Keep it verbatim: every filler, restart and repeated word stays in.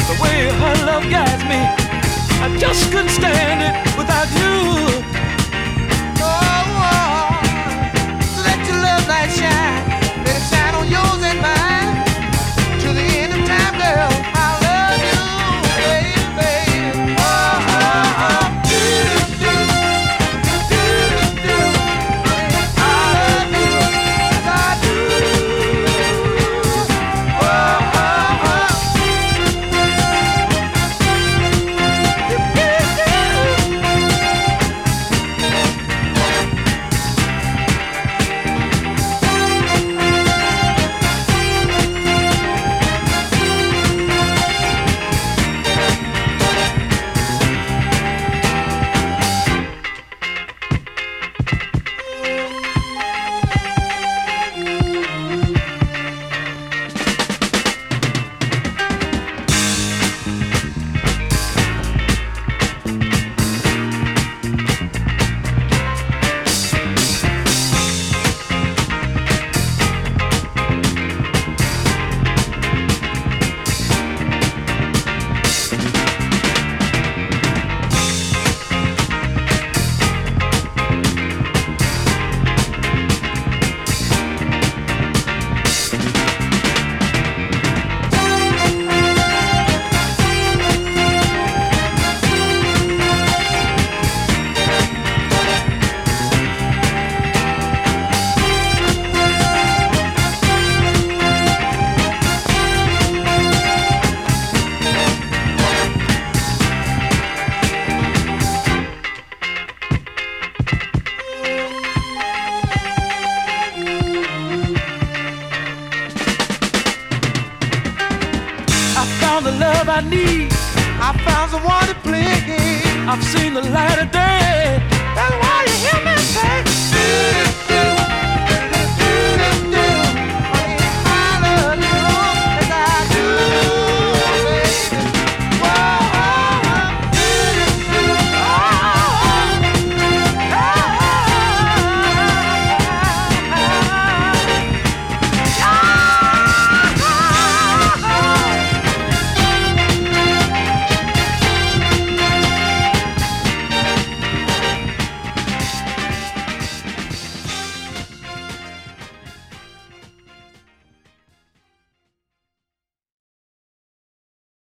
the way her love guides me. I just couldn't stand it without you. Oh, oh, let your love light shine. Let it shine on yours and mine. To the end of time, girl, I love you, baby, baby. Oh, oh, oh. Do, do, do, do. I love you, yes I do. Oh, oh, oh. The love I need, I found someone to play. I've seen the light of day. That's why you hear me say,